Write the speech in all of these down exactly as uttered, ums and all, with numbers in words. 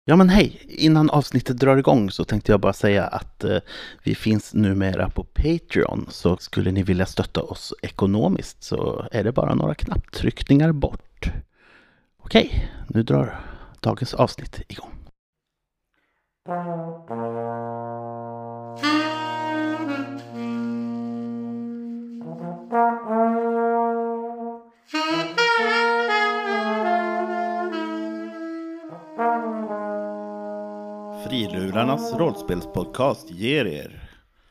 Ja men hej, innan avsnittet drar igång så tänkte jag bara säga att eh, vi finns numera på Patreon, så skulle ni vilja stötta oss ekonomiskt så är det bara några knapptryckningar bort. Okej, nu drar dagens avsnitt igång. Frilurarnas rollspelspodcast ger er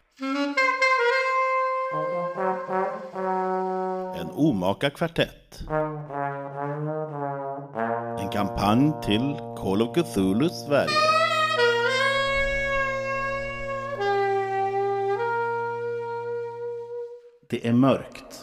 en omaka kvartett, en kampanj till Call of Cthulhu Sverige. Det är mörkt.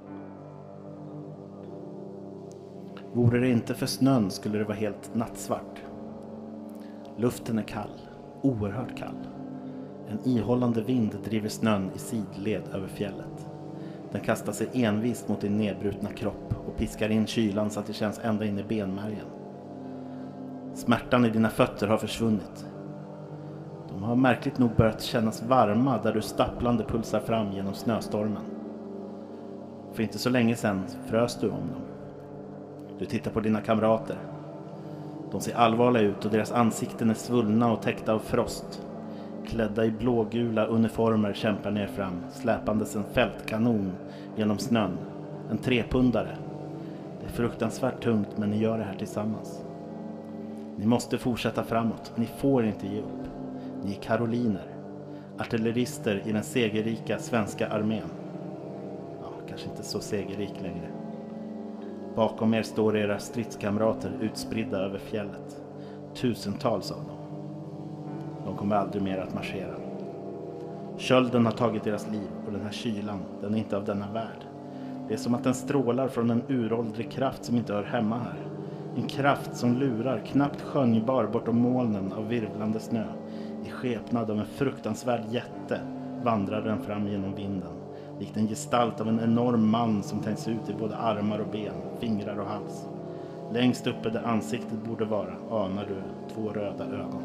Vore det inte för snön skulle det vara helt nattsvart. Luften är kall, oerhört kall. En ihållande vind driver snön i sidled över fjället. Den kastar sig envist mot din nedbrutna kropp och piskar in kylan så att det känns ända in i benmärgen. Smärtan i dina fötter har försvunnit. De har märkligt nog börjat kännas varma där du stapplande pulsar fram genom snöstormen. För inte så länge sedan frös du om dem. Du tittar på dina kamrater. De ser allvarliga ut och deras ansikten är svullna och täckta av frost. Klädda i blågula uniformer kämpar ner fram, släpandes en fältkanon genom snön. En trepundare. Det är fruktansvärt tungt, men ni gör det här tillsammans. Ni måste fortsätta framåt. Ni får inte ge upp. Ni är karoliner. Artillerister i den segerrika svenska armén. Ja, kanske inte så segerrik längre. Bakom er står era stridskamrater utspridda över fjället. Tusentals av dem. De kommer aldrig mer att marschera. Kölden har tagit deras liv och den här kylan, den är inte av denna värld. Det är som att den strålar från en uråldrig kraft som inte hör hemma här. En kraft som lurar, knappt skönjbar bortom molnen av virvlande snö. I skepnad av en fruktansvärd jätte vandrar den fram genom vinden. Likt en gestalt av en enorm man som tänks ut i både armar och ben, fingrar och hals. Längst uppe där ansiktet borde vara anar du två röda ögon.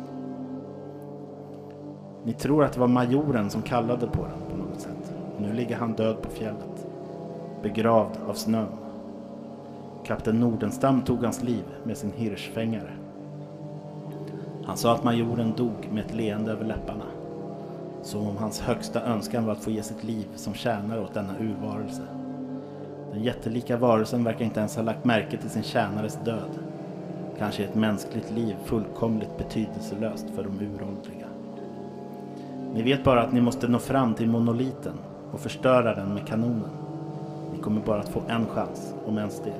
Ni tror att det var majoren som kallade på den på något sätt. Nu ligger han död på fjället. Begravd av snön. Kapten Nordenstam tog hans liv med sin hirschfängare. Han sa att majoren dog med ett leende över läpparna. Som om hans högsta önskan var att få ge sitt liv som tjänare åt denna urvarelse. Den jättelika varelsen verkar inte ens ha lagt märke till sin tjänares död. Kanske är ett mänskligt liv fullkomligt betydelselöst för de uråldriga. Ni vet bara att ni måste nå fram till monoliten och förstöra den med kanonen. Ni kommer bara att få en chans, om ens det.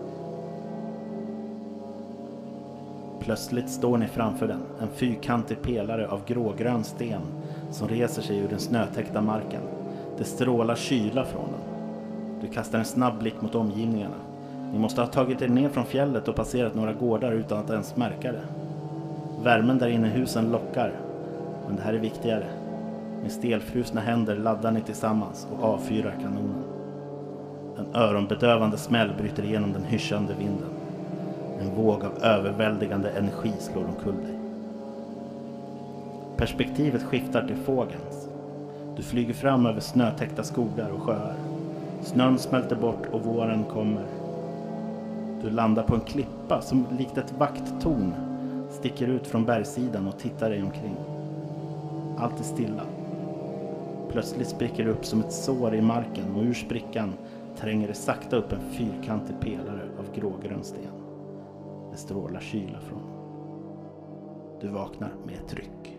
Plötsligt står ni framför den, en fyrkantig pelare av grågrön sten som reser sig ur den snötäckta marken. Det strålar kyla från den. Du kastar en snabb blick mot omgivningarna. Ni måste ha tagit er ner från fjället och passerat några gårdar utan att ens märka det. Värmen där inne i husen lockar, men det här är viktigare. Med stelfrusna händer laddar ni tillsammans och avfyrar kanonen. En öronbedövande smäll bryter igenom den hyschande vinden. En våg av överväldigande energi slår omkull dig. Perspektivet skiftar till fågelns. Du flyger fram över snötäckta skogar och sjöar. Snön smälter bort och våren kommer. Du landar på en klippa som likt ett vakttorn sticker ut från bergssidan och tittar dig omkring. Allt är stilla. Plötsligt spricker det upp som ett sår i marken och ur sprickan tränger det sakta upp en fyrkantig pelare av grågrön sten. Det strålar kyla från. Du vaknar med ett tryck.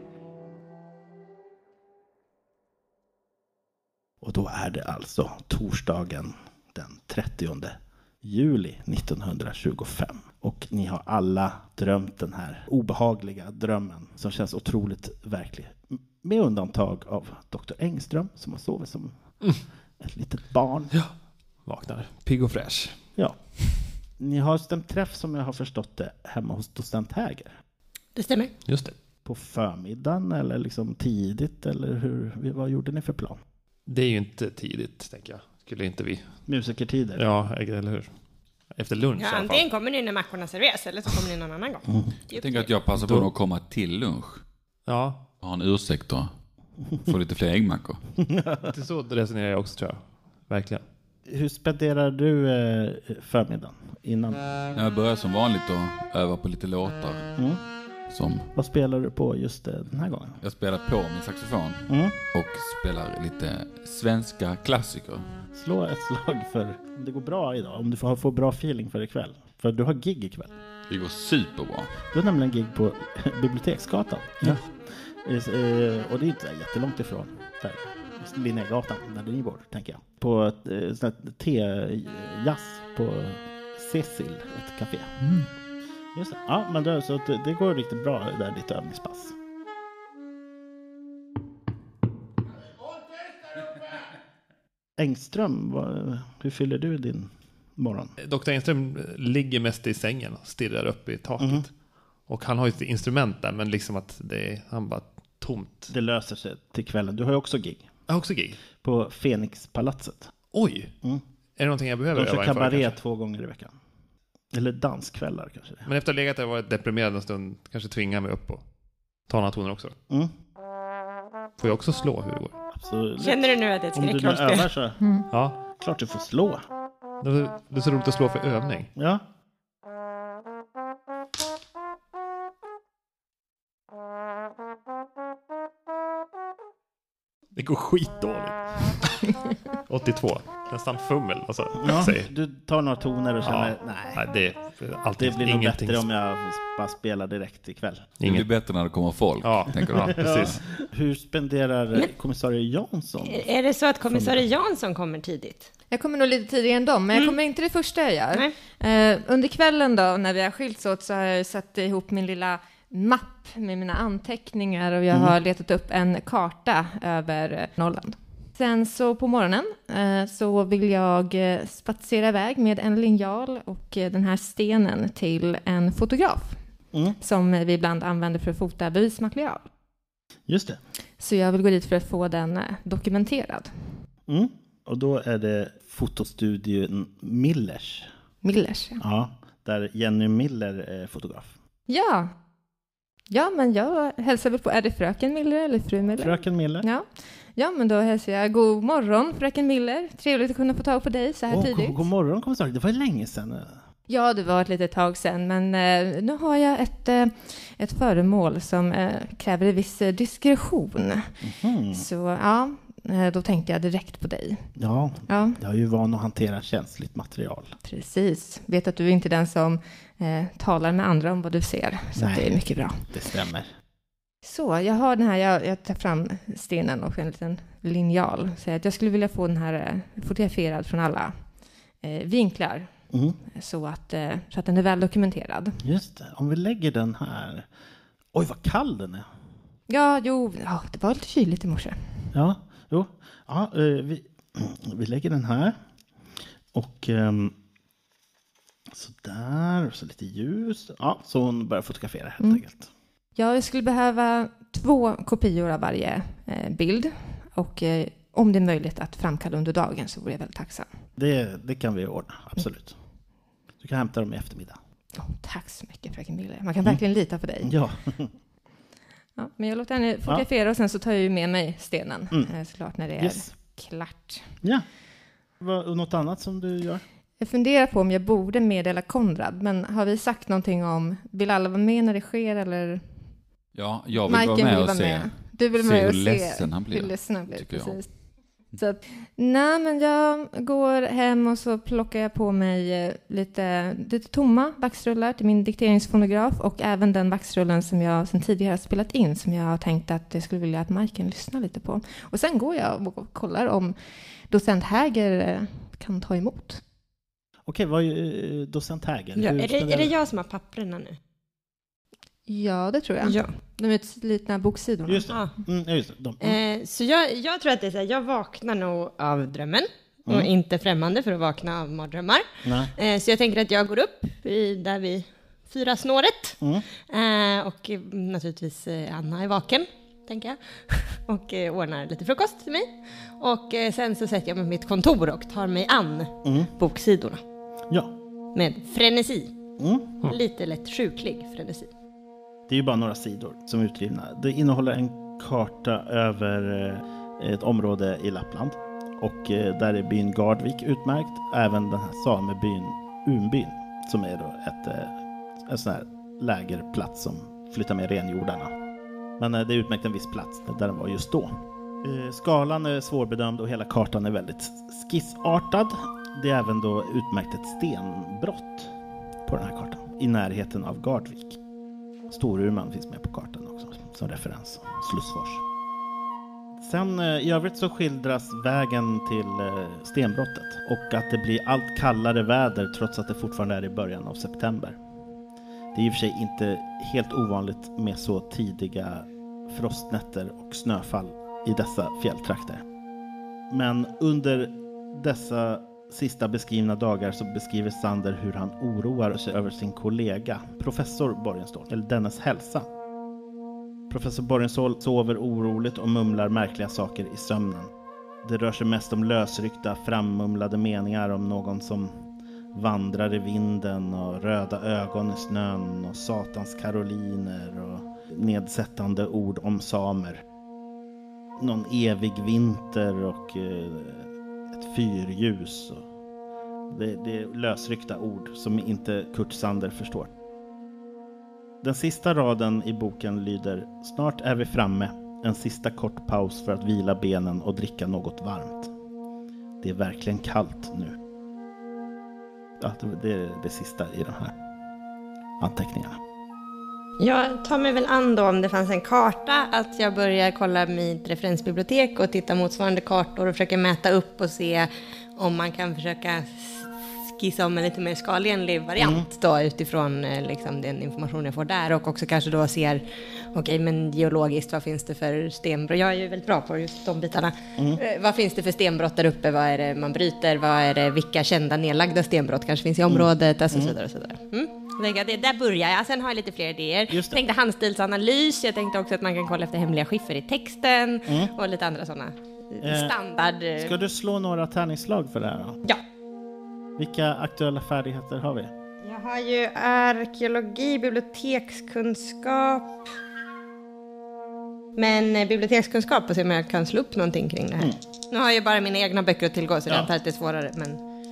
Och då är det alltså torsdagen den trettionde juli nittonhundratjugofem. Och ni har alla drömt den här obehagliga drömmen som känns otroligt verklig. Med undantag av doktor Engström som har sovit som mm. ett litet barn. Ja, vaknar pigg och fräsch. Ja. Ni har stämt träff som jag har förstått det hemma hos docent Häger. Det stämmer. Just det. På förmiddagen eller liksom tidigt eller hur, vad gjorde ni för plan? Det är ju inte tidigt, tänker jag. Skulle inte vi. Musikertider? Ja, eller hur? Efter lunch Ja, i alla fall. antingen kommer ni när mackorna serveras eller så kommer ni någon annan gång. Mm. Jag tänker att jag passar på att komma till lunch. Ja, Och ha en ursäkt då. Få lite fler äggmackor. det är så resonerar jag också tror jag. Verkligen. Hur spenderar du eh, förmiddagen innan? Jag börjar som vanligt och öva på lite låtar. Mm. Som Vad spelar du på just eh, den här gången? jag spelar på min saxofon. Mm. Och spelar lite svenska klassiker. Slå ett slag för om det går bra idag. Om du får få bra feeling för ikväll. För du har gig ikväll. Det går superbra. Du har nämligen gig på Biblioteksgatan. Ja. Eh, Och det är inte jättelångt ifrån där. Linnégatan där ni bor, tänker jag. På ett eh, sånt här te-jazz på Cecil, ett café. Mm. Just det. Ja, men det, så att det, det går riktigt bra där, ditt övningspass. Engström, vad, hur fyller du din morgon? doktor Engström ligger mest i sängen och stirrar upp i taket. Mhm. Och han har ju ett instrument där, men liksom att det är, han bara tomt. Det löser sig till kvällen. Du har ju också gig Jag har också gig. på Fenixpalatset. Oj! Mm. Är det någonting jag behöver De kör öva inför, kabaré kanske? två gånger i veckan. Eller danskvällar kanske. Men efter att ha legat där och varit deprimerad en stund, kanske tvinga mig upp och ta några toner också. Mm. Får jag också slå hur det går? Absolut. Känner du nu att det är ett Om du nu skräckrollspel? övar så Ja, klart du får slå. det är det är så roligt att slå för övning. Ja. Det går skitdåligt. åttiotvå. Nästan fummel. Alltså, Ja, säg. du tar några toner och känner, Ja. nej, Nej, det är alltid det blir nog ingenting. bättre om jag bara spelar direkt ikväll. Det blir Inget. bättre när det kommer folk, Ja. tänker du. Ja, precis. Hur spenderar kommissarie Jansson? Är det så att kommissarie Jansson kommer tidigt? Jag kommer nog lite tidigare än dem, men jag kommer inte det första jag gör. Nej. Eh, under kvällen då, när vi har skilts åt, så har jag satt ihop min lilla mapp med mina anteckningar och jag har letat upp en karta över Norrland. Sen så på morgonen eh, så vill jag eh, spatsera iväg med en linjal och eh, den här stenen till en fotograf Mm. som vi ibland använder för att fota bevismaterial. Just det. Så jag vill gå dit för att få den eh, dokumenterad. Mm. Och då är det fotostudion Millers. Millers. Ja. Ja, där Jenny Miller är fotograf. Ja. Ja, men jag hälsar väl på, är det fröken Miller eller fru Miller? Fröken Miller. Ja. Ja, men då hälsar jag god morgon fröken Miller. Trevligt att kunna få tag på dig så här Åh, tidigt. god, god morgon kommissarie. Det var ju länge sedan. Ja, det var ett litet tag sedan, men eh, nu har jag ett, eh, ett föremål som eh, kräver en viss eh, diskretion. Mhm. Så ja, eh, då tänkte jag direkt på dig. Ja, Ja, jag är ju van att hantera känsligt material. precis. Vet att du är inte den som eh, talar med andra om vad du ser, så Nej. att det är mycket bra. Det stämmer. Så, jag har den här, jag, jag tar fram stenen och en liten linjal. Så att jag skulle vilja få den här eh, fotograferad från alla eh, vinklar. Mm. Så att, eh, så att den är väl dokumenterad. Just det. Om vi lägger den här. Oj, vad kall den är. Ja, jo, ja, det var lite kyligt i morse. Ja, jo. Ja, eh, vi, vi lägger den här. Och um, så där. Så lite ljus. Ja, så hon börjar fotografera helt Mm. enkelt. Ja, jag skulle behöva två kopior av varje eh, bild. Och eh, om det är möjligt att framkalla under dagen så vore jag väldigt tacksam. Det, det kan vi ordna, absolut. Du kan hämta dem i eftermiddag. Oh, tack så mycket, fröken Miller. Man kan verkligen lita på dig. Ja, Ja, men jag låter henne fotografera och sen så tar jag ju med mig stenen. Mm. Eh, såklart när det är yes. klart. Ja. Vad, något annat som du gör? Jag funderar på om jag borde meddela Konrad, men har vi sagt någonting om, vill alla vara med när det sker eller? Ja, jag vill Majken vara med vill och vara se. med. Du vill se med hur och se ledsen han blir, hur ledsen han blir, tycker jag. precis. Så att, nej, men jag går hem och så plockar jag på mig eh, lite, lite tomma vaxrullar till min dikteringsfonograf och även den vaxrullen som jag sedan tidigare har spelat in som jag har tänkt att jag skulle vilja att Majken lyssnar lite på. Och sen går jag och kollar om docent Häger eh, kan ta emot. Okej, vad är eh, docent Häger? Ja, Hur är, det, ska är det jag som har papperna nu? Ja, det tror jag. Ja. De är slitna boksidorna. Just det. Mm, ja, just det. De. Mm. Eh, så jag, jag tror att det är så här, jag vaknar nog av drömmen och Mm. inte främmande för att vakna av mardrömmar. Nej. Eh, så jag tänker att jag går upp i, där vid fyra snåret Mm. eh, och eh, naturligtvis eh, Anna är vaken, tänker jag, och eh, ordnar lite frukost till mig. Och eh, sen så sätter jag mig på mitt kontor och tar mig an Mm. boksidorna. Ja. med frenesi. Mm. Lite lätt sjuklig frenesi. Det är ju bara några sidor som är utgivna. Det innehåller en karta över eh, ett område i Lappland. Och eh, där är byn Gardvik utmärkt. Även den här samebyn Umbyn, som är då ett, eh, en sån här lägerplats som flyttar med renjordarna. Men eh, det är utmärkt en viss plats där den var just då. Eh, skalan är svårbedömd och hela kartan är väldigt skissartad. Det är även då utmärkt ett stenbrott på den här kartan i närheten av Gardvik. Storurman finns med på kartan också som referens. Slussfors. Sen i övrigt så skildras vägen till stenbrottet och att det blir allt kallare väder trots att det fortfarande är i början av september. Det är i och för sig inte helt ovanligt med så tidiga frostnätter och snöfall i dessa fjälltrakter. Men under dessa sista beskrivna dagar så beskriver Sander hur han oroar sig över sin kollega, professor Borgenstål, eller dennes hälsa. Professor Borgenstål sover oroligt och mumlar märkliga saker i sömnen. Det rör sig mest om lösryckta, frammumlade meningar om någon som vandrar i vinden och röda ögon i snön och satans karoliner och nedsättande ord om samer. Någon evig vinter och eh, ett fyrljus. Och det, det är lösryckta ord som inte Kurt Sander förstår. Den sista raden i boken lyder: snart är vi framme. En sista kort paus för att vila benen och dricka något varmt. Det är verkligen kallt nu. Ja, det är det sista i de här anteckningarna. Jag tar mig väl an då om det fanns en karta att jag börjar kolla mitt referensbibliotek och titta motsvarande kartor och försöka mäta upp och se om man kan försöka skissa om en lite mer skalenlig variant mm. då utifrån liksom, den information jag får där och också kanske då ser okej okay, men geologiskt vad finns det för stenbrott? Jag är ju väldigt bra på just de bitarna. Mm. Eh, vad finns det för stenbrott där uppe? Vad är det man bryter? Vad är det, vilka kända nedlagda stenbrott kanske finns i området? Alltså, mm. så vidare och så vidare. Mm. Det, där börjar jag. Sen har jag lite fler idéer. Jag tänkte handstilsanalys. Jag tänkte också att man kan kolla efter hemliga skiffer i texten mm. och lite andra sådana eh, standard. Ska du slå några tärningsslag för det här då? Ja. Vilka aktuella färdigheter har vi? Jag har ju arkeologi, bibliotekskunskap. Men bibliotekskunskap, och se om jag kan slå upp någonting kring det här. Mm. Nu har jag ju bara mina egna böcker att tillgå, så ja. Det är inte alltid svårare. Men...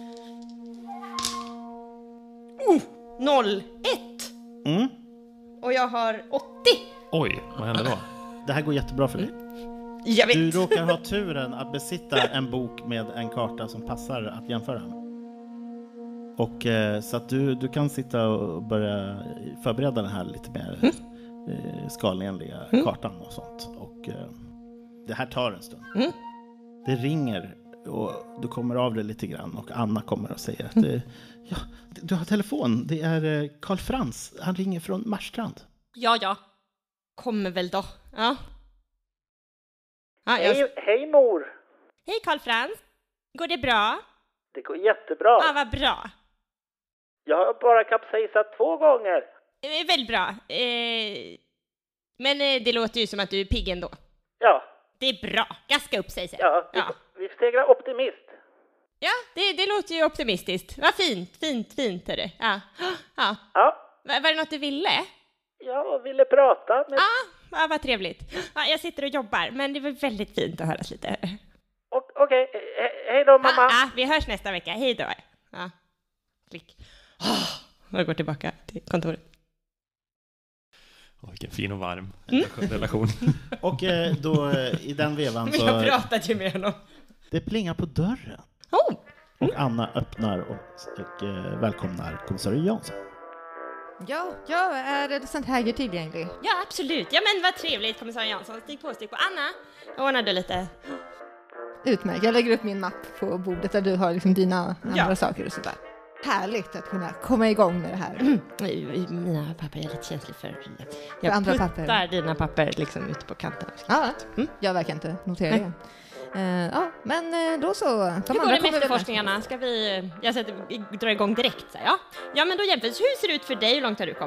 Oh, noll, ett! Mm. Och jag har åttio. Oj, vad händer då? Det här går jättebra för dig. Mm. Jag vet. Du råkar ha turen att besitta en bok med en karta som passar att jämföra. Och eh, så att du, du kan sitta och börja förbereda den här lite mer mm. eh, skalenliga mm. kartan och sånt. Och eh, det här tar en stund. Mm. Det ringer och du kommer av det lite grann och Anna kommer och säger att mm. eh, ja, du har telefon. Det är eh, Karl Frans. Han ringer från Marstrand. Ja, ja. Kommer väl då. Ja. Ah, jag... hej, hej mor. Hej Karl Frans. Går det bra? Det går jättebra. Ja, ah, vad bra. Jag har bara kapsejsat två gånger. Det är väldigt bra. Eh, men eh, det låter ju som att du är pigg ändå. Ja. Det är bra. Gaska upp sig sen. Ja, vi, ja. vi stegrar optimist. Ja, det, det låter ju optimistiskt. Vad fint, fint, fint är det. Ja. Ja. ja. Var, var det något du ville? Jag ville prata med... Ja, ja vad trevligt. Ja, jag sitter och jobbar, men det var väldigt fint att höras lite. Okej, okay. He- hej då mamma. Ja, ja, vi hörs nästa vecka. Hej då. Ja. Klick. Oh, jag går tillbaka till kontoret. Oh, vilken fin och varm mm. relation. Och eh, då eh, i den vevan så... Vi har pratat ju med honom. Det plingar på dörren. Oh. Och Anna öppnar och, och eh, välkomnar kommissarie Jansson. Ja, ja, är docent Häger tillgänglig? Ja, absolut. Ja, men vad trevligt, kommissarie Jansson. Stig på, stig på. Anna, ordnar du lite... Utmärkt. Jag lägger upp min mapp på bordet där du har liksom dina andra ja. saker och sådär. Härligt att kunna komma igång med det här. Mm. Mina papper är lite känsliga för... Jag för andra puttar papper. dina papper liksom ute på kanten. Ja, mm. jag verkar inte notera det. Uh, ja, men uh, då så. De Hur går det med efterforskningarna? Ska vi... Jag sätter, drar igång direkt, så ja. Ja, men då jämför. Hur ser det ut för dig? Hur långt har du kommit?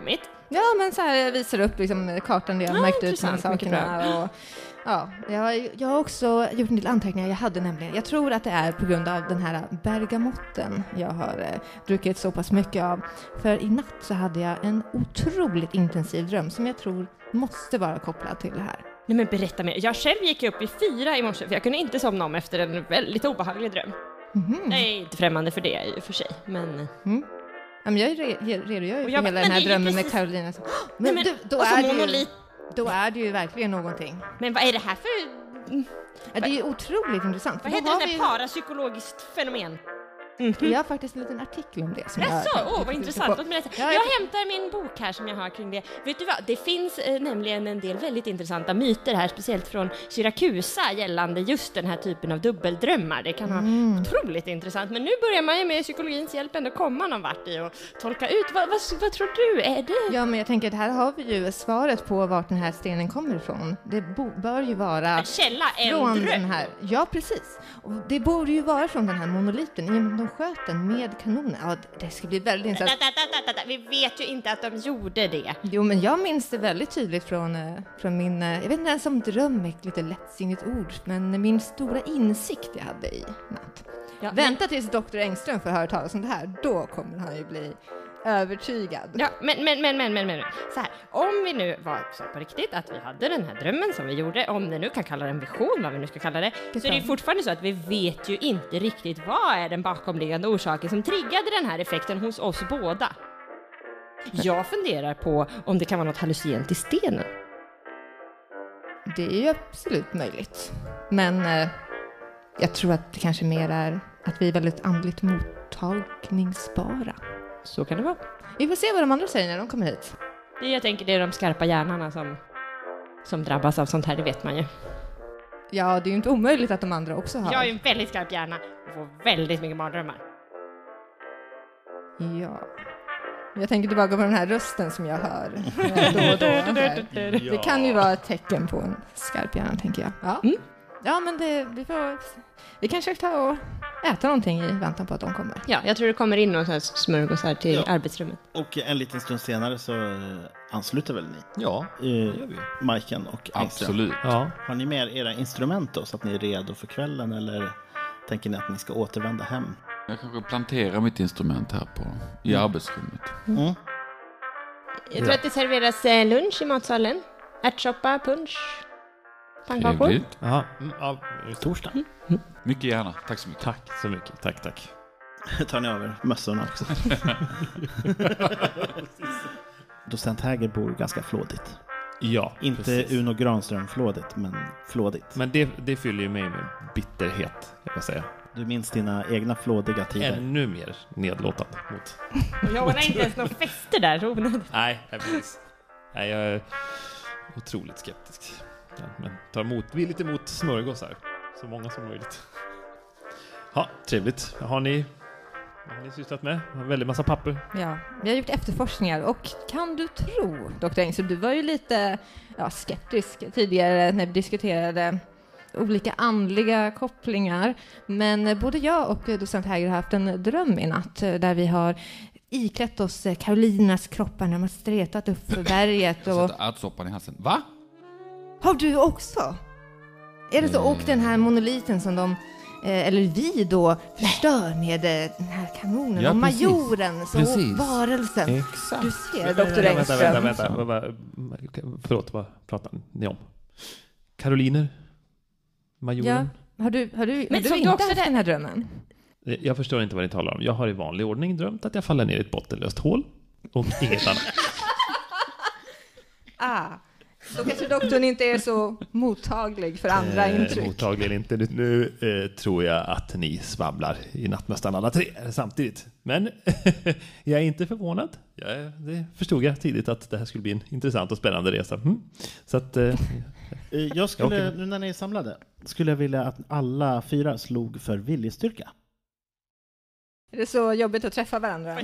Ja, men så här, jag visar upp liksom kartan där jag Ja, märkt ut de här intressant, mycket sakerna. Och, ja, jag, har- jag har också gjort en del anteckningar. Jag hade nämligen, jag tror att det är på grund av den här bergamotten jag har eh, druckit så pass mycket av. För i natt så hade jag en otroligt intensiv dröm som jag tror måste vara kopplad till det här. Nej men berätta mer. Jag själv gick upp i fyra i morse för jag kunde inte somna om efter en väldigt obehaglig dröm. Mhm. Jag är inte främmande för det i och för sig, men... Mm. Ja, men jag re- re- redogör ju Och för jag bara, hela den här men det är drömmen precis- med Carolina. Så, men, Nej, men- du, då, och så är det ju, monolit. då är det ju verkligen någonting. Men vad är det här för... Ja, det är ju otroligt intressant. för Vad då heter har det vi där ju- parapsykologiskt fenomen? Jag har faktiskt en liten artikel om det. Som jag Jaså, tänkte åh vad titta intressant. på. Låt mig läsa. Ja, jag- Jag hämtar min bok här som jag har kring det. Vet du vad, det finns eh, nämligen en del väldigt intressanta myter här, speciellt från Syrakusa gällande just den här typen av dubbeldrömmar. Det kan vara Mm. otroligt intressant. Men nu börjar man ju med psykologins hjälp ändå komma någon vart i och tolka ut. Vad, vad, vad tror du? Är det? Ja, men jag tänker att här har vi ju svaret på vart den här stenen kommer ifrån. Det bo- bör ju vara En källa, en från dröm. den här. Ja, precis. Och det borde ju vara från den här monoliten. I och med att de sköt den med kanoner. Ja, det ska bli väldigt Da, intressant. da, da, da, da, da. Vi vet ju inte att de gjorde det. Jo, men jag minns det väldigt tydligt från, eh, från min, eh, jag vet inte ens om dröm är ett lite lättsinnigt ord, men min stora insikt jag hade i natt. Ja, Vänta tills doktor Engström får höra talas om det här, då kommer han ju bli övertygad. Ja, men, men, men, men, men, men, så här, om vi nu var så på riktigt att vi hade den här drömmen som vi gjorde, om det nu kan kalla det en vision, vad vi nu ska kalla det, så är det ju fortfarande så att vi vet ju inte riktigt vad är den bakomliggande orsaken som triggade den här effekten hos oss båda. Jag funderar på om det kan vara något hallucinogent i stenen. Det är ju absolut möjligt. Men eh, jag tror att det kanske mer är att vi är väldigt andligt mottagningsbara. Så kan det vara. Vi får se vad de andra säger när de kommer hit. Det jag tänker det är de skarpa hjärnorna som, som drabbas av sånt här, det vet man ju. Ja, det är ju inte omöjligt att de andra också har. Jag har ju en väldigt skarp hjärna och får väldigt mycket mardrömmar. Ja. Jag tänker tillbaka på den här rösten som jag hör eh, då och då. Här. Det kan ju vara ett tecken på en skarp hjärna, tänker jag. Ja, Mm. ja men det, vi får... Vi kanske ta och äta någonting i väntan på att de kommer. Ja, jag tror det kommer in någon sån här smörgåsar till Ja. arbetsrummet. Och en liten stund senare så eh, ansluter väl ni? Ja, Eh, det gör vi. Majken och Engström. Absolut. Ja. Har ni med er era instrument då, så att ni är redo för kvällen, eller tänker ni att ni ska återvända hem? Jag kanske planterar mitt instrument här på, i arbetsrummet. Mm. Jag tror att det serveras eh, lunch i matsalen. Ärtsoppa, punsch, pannkakor. Trevligt. Jaha. Mm, ja. Torsdag. Mycket gärna. Tack så mycket. Tack så mycket. Tack, tack. Tar ni över mössorna också? Docent Häger bor ganska flådigt. Ja, Inte precis. Uno Granström-flådigt, men flådigt. Men det, det fyller ju mig med bitterhet, jag kan säga. Du minns dina egna flådiga tider. Ännu mer nedlåtande mot... Jag ordnar inte ens några fester där, så onödigt. Nej, nej, precis. Nej, jag är otroligt skeptisk. Ja, men tar emot, villigt emot smörgåsar. Så många som möjligt. Ja, trevligt. Har ni, vad har ni sysslat med? Har väldigt massa papper. Ja, vi har gjort efterforskningar och kan du tro, doktor Engström, du var ju lite ja, skeptisk tidigare när vi diskuterade olika andliga kopplingar. Men både jag och docent Häger har haft en dröm i natt där vi har iklätt oss Karolinas kroppar när man stretat upp för berget. Jag Och... sätter ärtsoppan i halsen. Va? Har du också? Är det så? Och den här monoliten som de, eh, eller vi då, förstör med eh, den här kanonen. Ja, och precis. majoren, så Precis. varelsen. Exakt. Du ser, doktor Vänta, Engström. vänta, vänta. vänta. Vad- vad- Förlåt, vad pratar ni om? Karoliner? Majoren? Ja, har du, har du, har Men du såg du inte också haft det? den här drömmen? Jag förstår inte vad ni talar om. Jag har i vanlig ordning drömt att jag faller ner i ett bottenlöst hål och inget annat. Ah, då kanske doktorn inte är så mottaglig för andra Eh, intryck. Mottagligen inte. Nu, nu eh, tror jag att ni svabblar i nattmössan alla tre samtidigt. Men jag är inte förvånad. Jag, är- det förstod jag tidigt att det här skulle bli en intressant och spännande resa. Mm. Så att... Eh, Eh, Jag skulle, Jag åker. nu när ni är samlade, skulle jag vilja att alla fyra slog för viljestyrka. Är det så jobbigt att träffa varandra?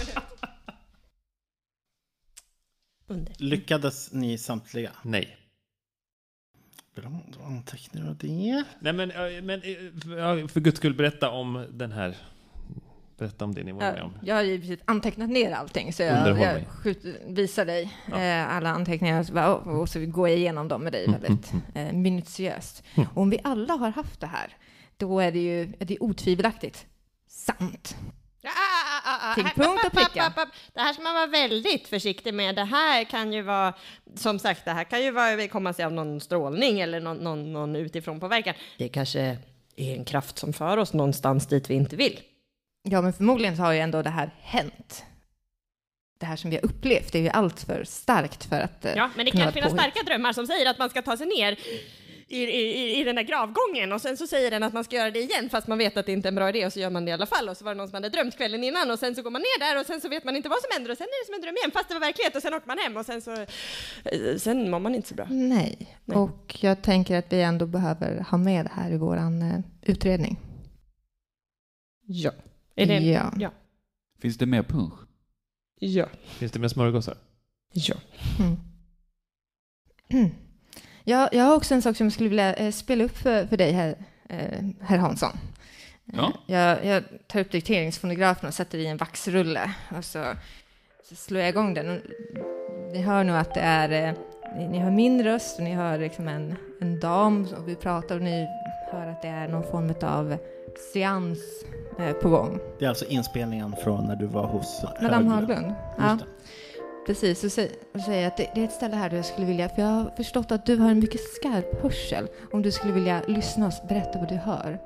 Under. Lyckades ni samtliga? nej. Bra, då antecknar jag det. Nej, men, eh, men eh, ja, för guds skull berätta om den här Berätta om det ni var med om. Jag har ju antecknat ner allting, så jag, jag skjuter, visar dig ja. eh, alla anteckningar och, och så går jag igenom dem med dig väldigt eh, minutiöst. Och om vi alla har haft det här, då är det ju är det otvivelaktigt sant. Ah, ah, ah, Till punkt och pricka. Det här ska man vara väldigt försiktig med. Det här kan ju vara, som sagt, det här kan ju vara, komma sig av någon strålning eller någon, någon, någon utifrån påverkan. Det kanske är en kraft som för oss någonstans dit vi inte vill. Ja, men förmodligen så har ju ändå det här hänt. Det här som vi har upplevt är ju allt för starkt för att... Ja, men det kan finnas starka drömmar som säger att man ska ta sig ner i, i, i den där gravgången och sen så säger den att man ska göra det igen fast man vet att det inte är en bra idé och så gör man det i alla fall och så var det någon som hade drömt kvällen innan och sen så går man ner där och sen så vet man inte vad som händer och sen är det som en dröm igen fast det var verklighet och sen åker man hem och sen så sen mår man inte så bra. Nej, Nej. Och jag tänker att vi ändå behöver ha med det här i våran uh, utredning. Ja. Är det... ja. ja. Finns det mer punsch? Ja. Finns det mer smörgåsar? Ja. Mm. Mm. Ja, jag har också en sak som jag skulle vilja eh, spela upp för, för dig, herr, eh, herr Hansson. Ja. Eh, jag, jag tar upp dikteringsfonografen och sätter i en vaxrulle och så, så slår jag igång den. Och ni hör nog att det är, eh, ni, ni hör min röst och ni hör liksom en, en dam och vi pratar och ni hör att det är någon form av seans eh, på gång. Det är alltså inspelningen från när du var hos Madame Haglund. Ja. Precis, och säger, och säger att det, det är ett ställe här där jag skulle vilja, för jag har förstått att du har en mycket skarp hörsel. Om du skulle vilja lyssna och berätta vad du hör.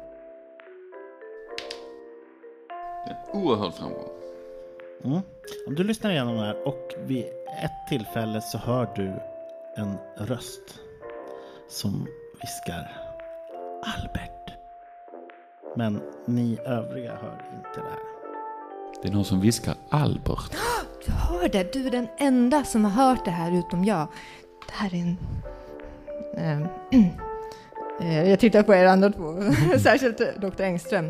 Det är en oerhörd framgång. Mm. Om du lyssnar igenom det här och vid ett tillfälle så hör du en röst som viskar Albert. Men ni övriga hör inte det här. Det är någon som viskar Albert. Du hör det, du är den enda som har hört det här utom jag. Det här är en... Äh, äh, jag tittar på er andra två, särskilt doktor Engström.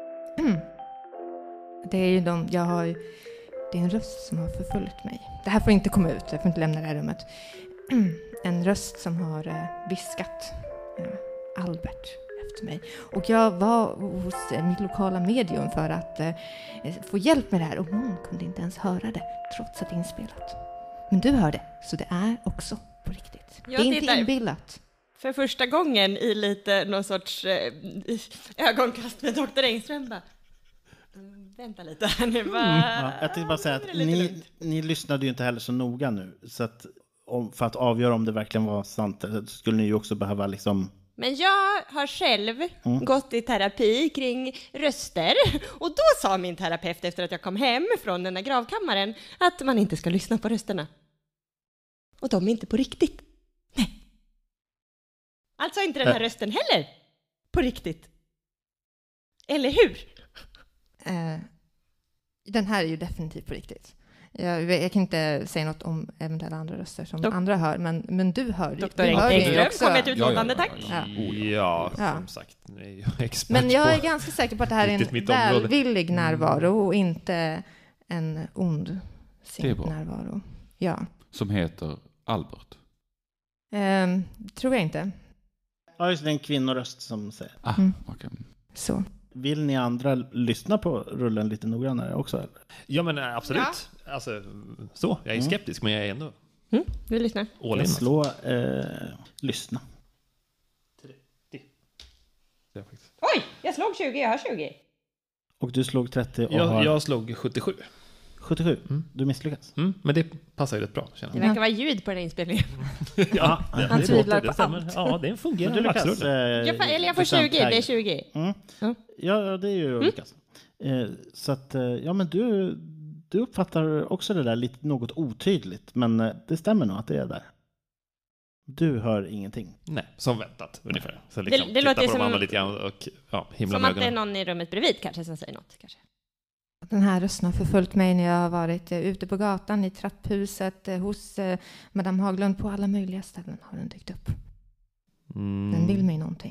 Det är ju de, jag har, det är en röst som har förföljt mig. Det här får inte komma ut, jag får inte lämna det här rummet. En röst som har äh, viskat äh, Albert efter mig. Och jag var hos eh, mitt lokala medium för att eh, få hjälp med det här. Och hon kunde inte ens höra det, trots att det är inspelat. Men du hör det, så det är också på riktigt. Jag det är inte inbillat. För första gången i lite någon sorts eh, ögonkast med doktor Engström bara, vänta lite här nu. Bara, mm. ja, jag tänkte bara säga att ni, ni lyssnade ju inte heller så noga nu. Så att om, för att avgöra om det verkligen var sant så skulle ni ju också behöva liksom... Men jag har själv mm. gått i terapi kring röster och då sa min terapeut efter att jag kom hem från den här gravkammaren att man inte ska lyssna på rösterna. Och de är inte på riktigt. Nej. Alltså inte den här äh. rösten heller på riktigt. Eller hur? Uh, den här är ju definitivt på riktigt. Jag, jag kan inte säga något om eventuella andra röster som Dok- andra hör, men, men du hör ju. Doktor Engström kom ett utlåtande, tack. Ja, ja, ja, som sagt. Nu är jag expert men jag är på ganska säker på att det här är en välvillig närvaro och inte en ond närvaro. Ja. Som heter Albert. Um, tror jag inte. Ja, just det, en kvinnoröst som säger. Ah, mm. okay. Så. Vill ni andra lyssna på rullen lite noggrannare också? Eller? Ja, men absolut. Ja. Alltså, så, jag är mm. skeptisk, men jag är ändå... Mm, vi lyssnar. Jag slå, eh, lyssna. trettio. Det är faktiskt. Oj, jag slog tjugo, jag har tjugo. Och du slog trettio och jag, har... jag slog sjuttiosju. sjuttiosju? Mm. Du misslyckas. Mm, men det passar ju rätt bra. Känner det verkar vara ljud på den inspelningen. ja, det, han tvivlar på stämmer. allt. Ja, det är en fungerande lyckas, eh, jag, Eller jag får tjugo, det är tjugo. Mm. Mm. Ja, det är ju mm. lyckas. Eh, så att, eh, ja men du, du uppfattar också det där lite något otydligt. Men eh, det stämmer nog att det är där. Du hör ingenting. Nej, som väntat ungefär. Så liksom, det det låter på som, de lite grann och, ja, himla som med att det är någon i rummet bredvid kanske som säger något. Kanske. Den här rösten har förföljt mig när jag har varit eh, ute på gatan, i trapphuset, eh, hos eh, Madame Haglund. På alla möjliga ställen har den dykt upp. Mm. Den vill mig någonting.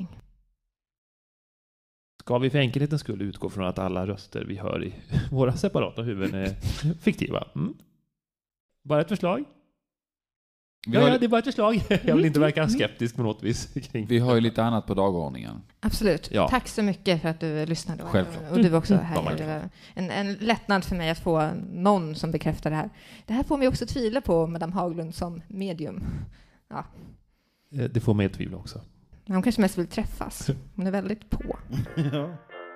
Ska vi för enkelhetens skull utgå från att alla röster vi hör i våra separata huvuden är fiktiva? Mm. Bara ett förslag? Vi Ja, har, ja, det är bara ett förslag. Jag vill inte verka skeptisk på något vis kring. vi har ju lite annat på dagordningen. Absolut. Ja. Tack så mycket för att du lyssnade. Och, Självklart. och du var också Mm. här. Det var en, en lättnad för mig att få någon som bekräftar det här. Det här får mig också tvivla på Madame Haglund som medium. Ja. Eh, Det får mig att tvivla också. Hon kanske mest vill träffas. Hon är väldigt på. Ja.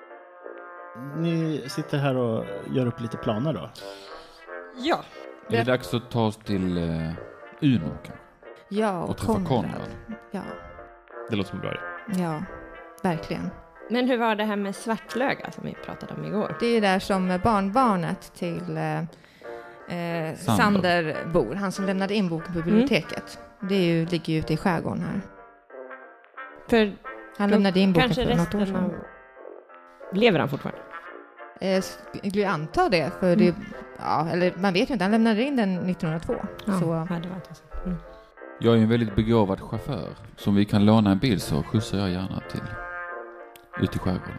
Ni sitter här och gör upp lite planer då? Ja. Är det dags att ta oss till uh, Uno kanske? Ja, och, Och träffa Konrad. Konrad. Ja, Det låter som en bra idé. ja, verkligen. Men hur var det här med Svartlöga som vi pratade om igår? Det är där som barnbarnet till eh, eh, Sander. Sander bor. Han som lämnade in boken på biblioteket. Det är ju, ligger ju ute i skärgården här. För Han lämnade in boken kanske för något år resten sedan. av... Lever han fortfarande? Eh, skulle jag anta det, för det, ja, eller man vet ju inte, han lämnade in den nittonhundratvå. Ja, Så, ja, det var inte så. Mm. Jag är en väldigt begåvad chaufför. Så om vi kan låna en bil så skjutsar jag gärna till ut i skärgården.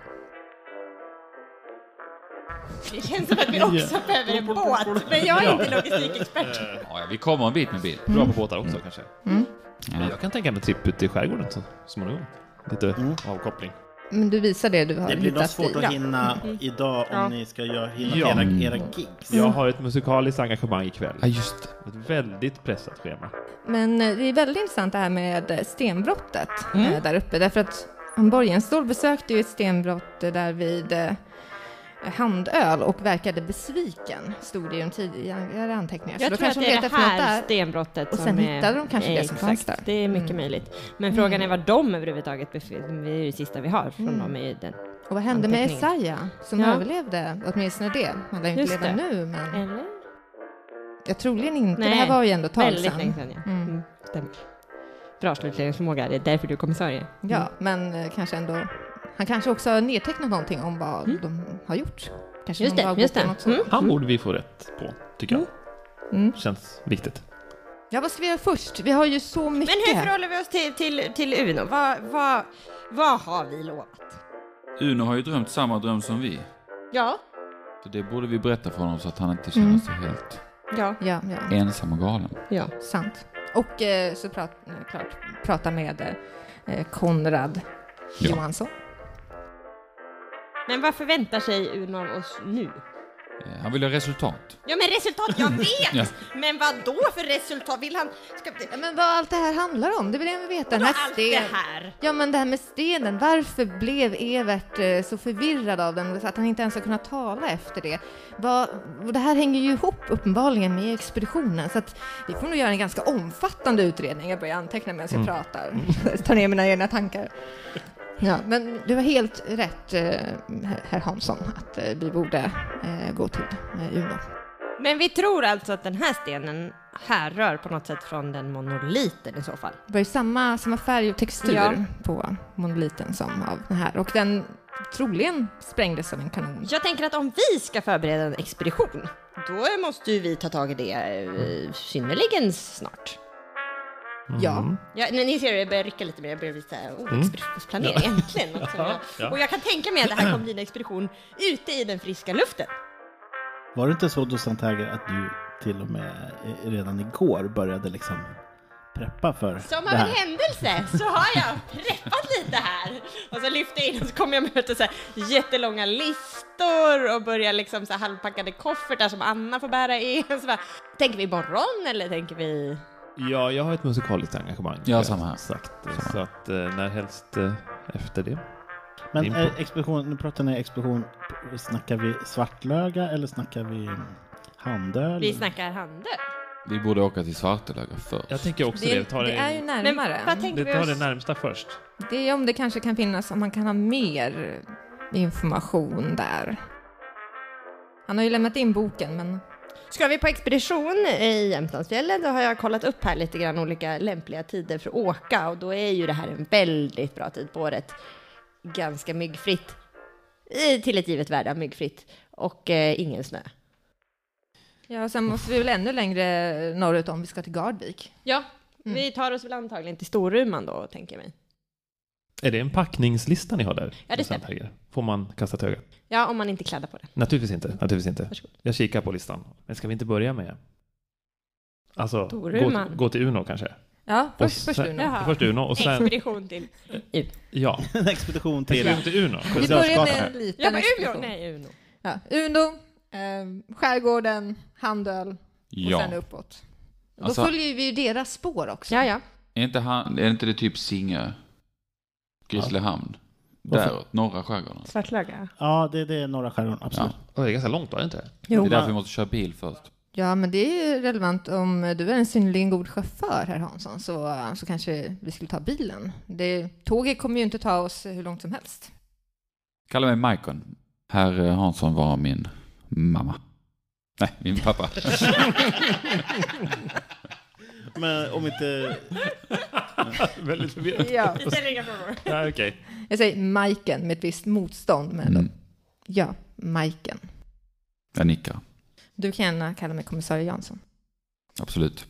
Det känns som att vi också behöver en båt, men jag är inte logistikexpert. Ja, ja, vi kommer en bit med bil. Bra på båtar också kanske. mm. Ja. Jag kan tänka mig en tripp ut i skärgården så småningom. Lite Mm. avkoppling. Men du visar det du har Det blir nog hittat svårt i. att Ja. hinna idag om Ja. ni ska göra, hinna Ja. era, Mm. era gigs. Jag har ett musikaliskt engagemang ikväll. Ja, just det. Ett väldigt pressat schema. Men eh, det är väldigt intressant det här med stenbrottet Mm. eh, där uppe. Därför att Borgenstol besökte ju ett stenbrott eh, där vid eh, Handöl och verkade besviken, stod det i de tidigare anteckningar. Så Jag då tror att kanske det de är letar det efter något här där. stenbrottet Och som sen är... hittade de kanske det som exakt, fanns där. Det är mycket Mm. möjligt. Men frågan är vad de överhuvudtaget befinner sig. Det är ju det sista vi har från Mm. dem i den. Och vad hände med Anteckningen. Esaja som Ja. överlevde? Åtminstone det. Han lär inte Just leva det. nu, men Eller? jag troligen inte. Nej, Det här var ju ändå ett tag Väldigt sedan. länge sedan, ja. Mm. Mm. Stämmer. Bra slutledningsförmåga, det är därför du är kommissarie. Ja, men eh, kanske ändå... Han kanske också har nedtecknat någonting om vad Mm. de har gjort. Kanske Just någon det, dagbok just det. eller något sånt. Mm. Han borde vi få rätt på, tycker jag. Mm. Känns viktigt. Ja, vad ska vi göra först? Vi har ju så mycket. Men hur förhåller vi oss till, till, till Uno? Vad, vad, vad har vi lovat? Uno har ju drömt samma dröm som vi. Ja. Så det borde vi berätta för honom så att han inte känner Mm. sig helt Ja. Ja, ja, ensam och galen. Ja. sant. Och eh, så prat, eh, klart, prata med eh, Konrad Ja. Johansson. Men vad förväntar sig Uno av oss nu? Eh, Han vill ha resultat. Ja, men resultat, jag vet! Ja. Men vad då för resultat? Vill han... Ska... Ja, men vad allt det här handlar om, det vill jag vill veta. Den Vadå här allt sten... det här? Ja, men det här med stenen. Varför blev Evert eh, så förvirrad av den så att han inte ens har kunnat tala efter det? Vad, och det här hänger ju ihop uppenbarligen med expeditionen, så att vi får nog göra en ganska omfattande utredning. Jag börjar anteckna medan jag Mm. pratar. Ta ner mina egna tankar. Ja, men du har helt rätt, eh, herr Hansson, att eh, vi borde eh, gå till eh, Uno. Men vi tror alltså att den här stenen härrör på något sätt från den monoliten i så fall. Det var ju samma, samma färg och textur Ja. på monoliten som av den här. Och den troligen sprängdes av en kanon. Jag tänker att om vi ska förbereda en expedition, då måste ju vi ta tag i det eh, synnerligen snart. Ja. Mm. Ja, ni ni ser, jag börjar rycka lite mer, jag börjar bli såhär, oh, Mm. expeditionsplanering, äntligen. Något som jag, Ja. Och jag kan tänka mig att det här kommer bli en expedition ute i den friska luften. Var det inte så då, Santager, att du till och med eh, redan igår började liksom preppa för Som det av en här? händelse så har jag preppat lite här. Och så lyfter jag in och så kommer jag möta så här jättelånga listor och börjar liksom så här halvpackade koffertar som Anna får bära in. Så bara, tänker vi imorgon eller tänker vi... Ja, jag har ett musikaliskt engagemang. Ja, samma här. Sagt. Samma. Så att eh, när helst eh, efter det. Men Din eh, på- expedition, nu pratar ni expedition, snackar vi Svartlöga eller snackar vi Handöl? Vi snackar handel. Vi borde åka till Svartlöga först. Jag tänker också det. Det, Ta det det, är ju närmare. vad tänker det, vi tar oss? det närmsta först. Det är om det kanske kan finnas, om man kan ha mer information där. Han har ju lämnat in boken, men... Ska vi på expedition i Jämtlandsfjällen, då har jag kollat upp här lite grann olika lämpliga tider för att åka, och då är ju det här en väldigt bra tid på året. Ganska myggfritt. I- Till ett givet värde, myggfritt. Och eh, ingen snö. Ja, sen måste vi väl ännu längre norrut om vi ska till Gardvik. Ja, Mm. vi tar oss väl antagligen till Storuman då, tänker jag mig. Är det en packningslista ni har där? Ja, det stämmer. Får man kasta ett öga? Ja, om man inte kladdar på det. Naturligtvis inte. Naturligtvis inte. Varsågod. Jag kikar på listan. Men ska vi inte börja med Alltså, gå, Storuman. gå till Uno kanske. Ja, först, Och först sen- Uno. Jaha. Först Uno och sen... Expedition till... Ja, En expedition till... expedition till Uno. Vi börjar med Dörrsgatan. en liten Ja, men Umeå! expedition. Nej, Uno. Ja, Uno, eh, skärgården, Handöl och Ja. sen uppåt. Då Alltså- följer vi ju deras spår också. Ja, ja. Är inte, han, är inte det typ Singö? Grisslehamn? Däråt, norra skärgården. Svartlöga. Ja, det, det är norra skärgården, absolut. Ja. Oh, det är ganska långt, var det inte? Det är därför vi måste köra bil först. Ja, men det är ju relevant om du är en synnerligen god chaufför, herr Hansson, så, så kanske vi skulle ta bilen. Det, tåget kommer ju inte ta oss hur långt som helst. Kalla mig Maikon. Herr Hansson var min mamma. Nej, min pappa. Men om inte... Väldigt förvirrat. Ja. Det ställer inga frågor. Ja, okej. Jag säger Majken med ett visst motstånd. Men Mm. ja, Majken. Jag nickar. Du kan gärna kalla mig kommissarie Jansson. Absolut.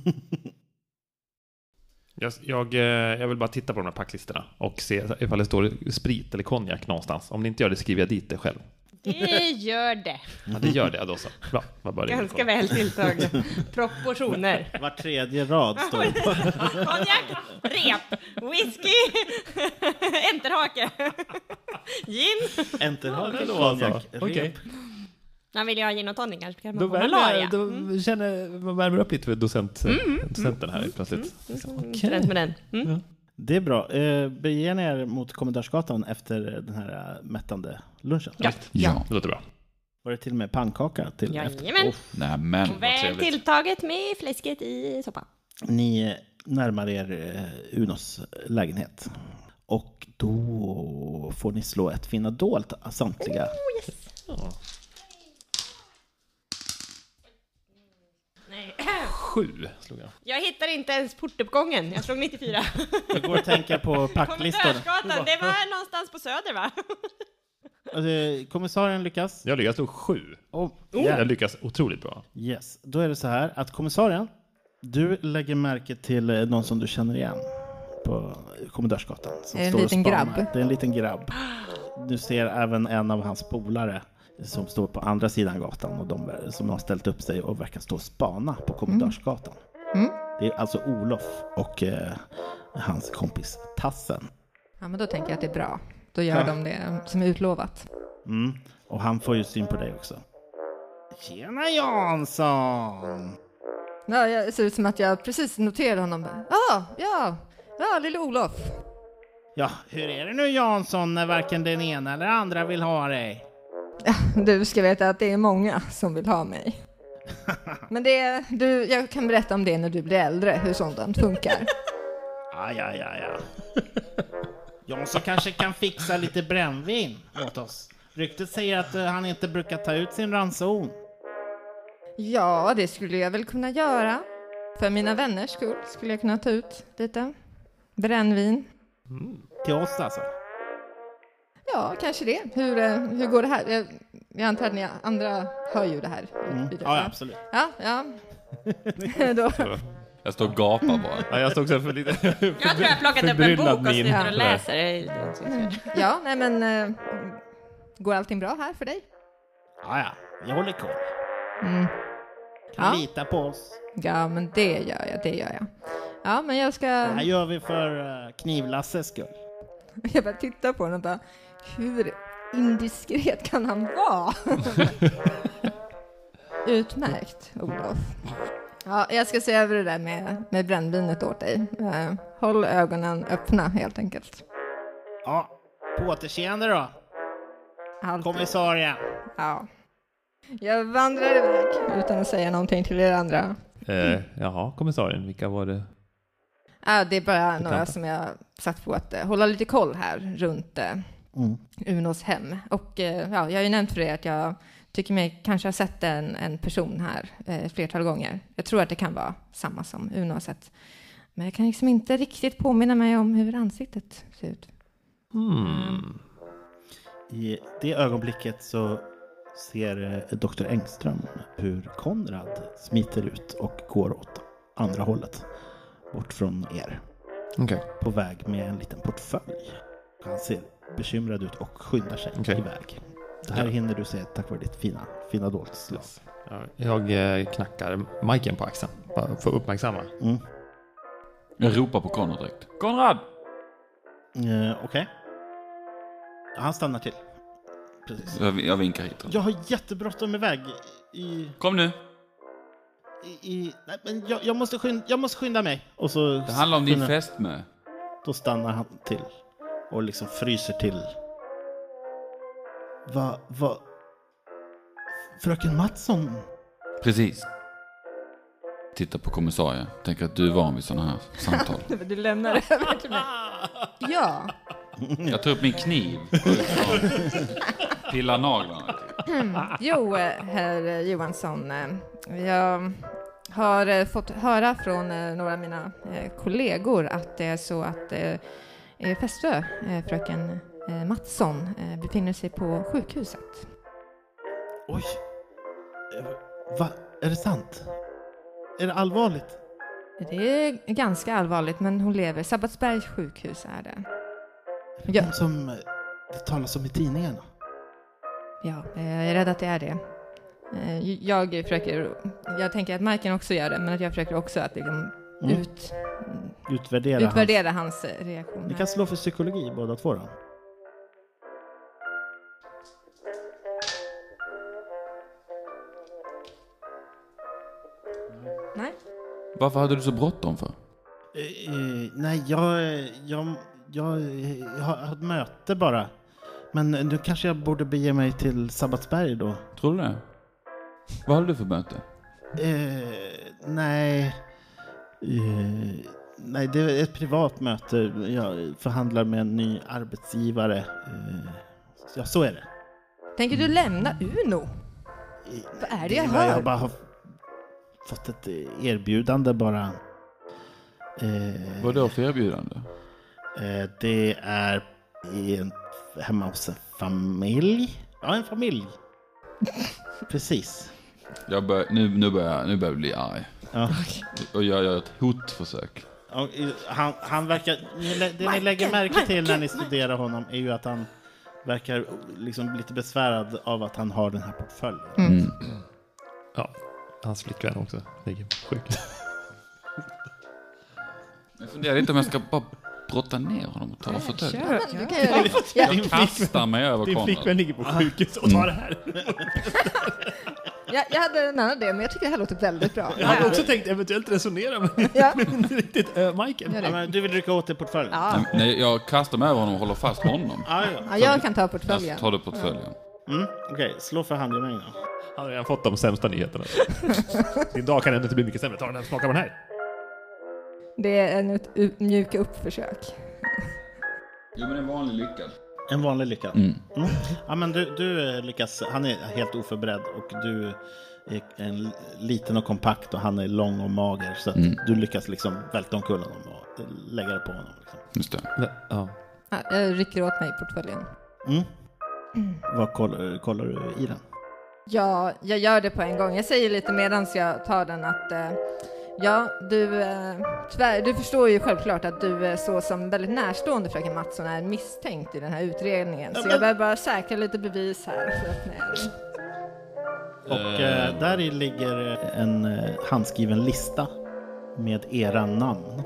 Jag, jag, eh, jag vill bara titta på de här packlistorna och se ifall det står sprit eller konjak någonstans. Om det inte gör det skriver jag dit det själv. Det gör det. Ja, det gör det då så. Bra, vad bara Ganska väl tilltagna proportioner. Var tredje rad står det på. Konjak, rep, whisky, enterhake, gin. Enterhake, då, konjak, alltså. rep. Okej. Man vill ju ha gin och tonic kanske. Kan Då man få värmer, malaria. jag, då Mm. känner man värmer upp lite för docent, Mm. docenten här plötsligt. Mm. Fränt med den. Mm. Det är bra. Eh, bege er mot Kommendörsgatan efter den här eh, mättande lunchen. Ja. Ja. Det låter bra. Var det till och med pannkaka till Jajamän. efter? Oh, Nej, men vad Väl trevligt. tilltaget med fläsket i soppa. ni eh, närmar er eh, Unos lägenhet. Och då får ni slå ett finna dolt samtliga. Ja. Nej. Sju slog jag. Jag hittar inte ens portuppgången. Jag slog nittiofyra. Jag går och tänker på packlistan. Kommendörsgatan, det var någonstans på Söder va? Alltså, kommissarien lyckas. Jag lyckas slå sju. Oh, Jag lyckas otroligt bra. Yes, då är det så här att kommissarien, du lägger märke till eh, någon som du känner igen på Kommendörsgatan. Som Är det en står och liten spanar. grabb? Det är en liten grabb. Du ser även en av hans polare som står på andra sidan gatan och de som har ställt upp sig och verkar stå och spana på Kommendörsgatan. Mm. Det är alltså Olof och eh, hans kompis Tassen. Ja, men då tänker jag att det är bra. Då gör Ja. de det som är utlovat. Mm. Och han får ju syn på dig också. Tjena Jansson! Ja, jag ser ut som att jag precis noterade honom. Ja, ah, ja, ja, lille Olof. Ja, hur är det nu Jansson när varken den ena eller andra vill ha dig? Du ska veta att det är många som vill ha mig. Men det, du, jag kan berätta om det när du blir äldre, hur sånt funkar. Ja, ja, ja, ja. Jansson kanske kan fixa lite brännvin åt oss. Ryktet säger att uh, han inte brukar ta ut sin ranson. Ja, det skulle jag väl kunna göra. För mina vänners skull skulle jag kunna ta ut lite brännvin. Till oss alltså. Ja, kanske det. Hur, eh, hur går det här? Jag, jag antar att ni andra hör ju det här. Mm. Ja, ja, absolut. Ja, ja. Då. Jag står och gapar bara. Ja, jag stod också för lite... Jag tror jag har plockat upp en Förbryllad bok och min. sitter och läser. Mm. Ja, nej men... eh, Går allting bra här för dig? Ja, ja. Jag håller koll. Mm. Kan Ja. lita på oss. Ja, men det gör jag, det gör jag. Ja, men jag ska... Det här gör vi för uh, Knivlasses skull. Jag bara tittar på honom och bara... Hur indiskret kan han vara? Utmärkt, Olof. Ja, jag ska se över det där med, med brännvinet åt dig. Uh, håll ögonen öppna, helt enkelt. Ja, på återseende då. Alltid. Kommissarien. Ja. Jag vandrar iväg utan att säga någonting till er andra. Eh, jaha, kommissarien, vilka var det? Ja, det är bara Bekanta. några som jag satt på att uh, hålla lite koll här runt uh, Mm. Unos hem. Och uh, ja, jag har ju nämnt för er att jag tycker mig kanske ha sett en, en person här uh, flertal gånger. Jag tror att det kan vara samma som Uno har sett. Men jag kan liksom inte riktigt påminna mig om hur ansiktet ser ut. Hmm. I det ögonblicket så ser eh, doktor Engström hur Konrad smiter ut och går åt andra hållet. Bort från er. Okej. På väg med en liten portfölj. Han ser bekymrad ut och skyndar sig Okej. iväg. Det här Ja. hinner du se tack vare ditt fina, fina dolsslag. Ja, jag eh, knackar Majken på axeln. Bara för att uppmärksamma. Mm. Jag ropar på Konrad direkt. Konrad! Eh, Okej. Okay. Han stannar till. Precis. Jag, jag vinkar hit. Jag har jättebråttom iväg i... Kom nu. I, i, nej, men jag, jag, måste skynda, jag måste skynda mig. Och så Det handlar om din skynda- fest med. Då stannar han till. Och liksom fryser till. Va, va... Fröken Mattsson? Precis. Titta på kommissarie. Tänker att du är van vid sådana här samtal. Du lämnar över till mig. Ja. Jag tar upp min kniv. Och pillar naglarna. Mm. Jo, eh, herr Johansson. eh, Jag har eh, fått höra från eh, några av mina eh, kollegor att det är så att eh, eh, fästö, eh, fröken eh, Mattsson, eh, befinner sig på sjukhuset. Oj. Eh, Va? Är det sant? Är det allvarligt? Det är ganska allvarligt, men hon lever. Sabbatsbergs sjukhus är det. Är det Ja. de som eh, det talas om i tidningarna? Ja, eh, jag är rädd att det är det. Eh, Jag försöker, jag tänker att Majken också gör det, men att jag försöker också att liksom Mm. ut, Utvärdera, utvärdera hans hans... reaktion. Ni kan slå för psykologi båda två då. Nej? Varför hade du så bråttom för? Eh, eh, nej, jag, jag, jag, jag har ett möte bara. Men nu kanske jag borde bege mig till Sabbatsberg då. Tror du det? Vad hade du för möte? Eh, nej. Eh, nej, det är ett privat möte. Jag förhandlar med en ny arbetsgivare. Eh, ja, så är det. Tänker du lämna Uno? Eh, Vad är det jag nej, hör? Jag bara har fått ett erbjudande bara. Eh, Vad då för erbjudande? Eh, det är i en, hemma hos en familj. Ja, en familj. Precis. Jag bör, nu, nu, börjar, nu börjar jag bli arg. Ja. Och jag gör ett hotförsök. Och, eh, Han, han verkar, ni lä- det ni lägger märke till när ni studerar honom är ju att han verkar liksom lite besvärad av att han har den här portföljen. Mm. Ja, hans flickvän också ligger på sjukhus. Jag funderar inte om jag ska bara brotta ner honom och ta fåtölj. Kör, du kan göra det. Ja. Jag kastar mig över Din Konrad. flickvän ligger på sjukhus och tar det här. Jag, jag hade en annan idé, men jag tycker det här låter väldigt bra. Jag hade också tänkt eventuellt resonera med, Ja. med inte riktigt uh, Majken. Gör Ja, det. men du vill rycka åt dig portföljen? Ja. Nej, jag kastar mig över honom och håller fast honom. Ah, ja. Ja, jag kan ta Jag portföljen. tar du portföljen. Mm, Okej, slå för handgemäng då. Han har redan fått de sämsta nyheterna. Din dag kan ändå inte bli mycket sämre. Ta den här, smaka på den här. Det är en ut, ut, mjuka upp-försök. Jo, men en vanlig lyckad. En vanlig lycka. Mm. Mm. Ja, men du, du lyckas, han är helt oförberedd och du är en liten och kompakt och han är lång och mager så att Mm. du lyckas liksom välta omkull honom och lägga det på honom. Liksom. Just det. Ja. Ja, jag rycker åt mig portföljen. Mm. Vad kollar, kollar du i den? Ja, jag gör det på en gång. Jag säger lite medans jag tar den att eh, ja, du, eh, tyvärr, du förstår ju självklart att du eh, så som väldigt närstående fröken Mattsson är misstänkt i den här utredningen. Så jag behöver bara säkra lite bevis här. För att, nej. Och eh, där i ligger en eh, handskriven lista med era namn.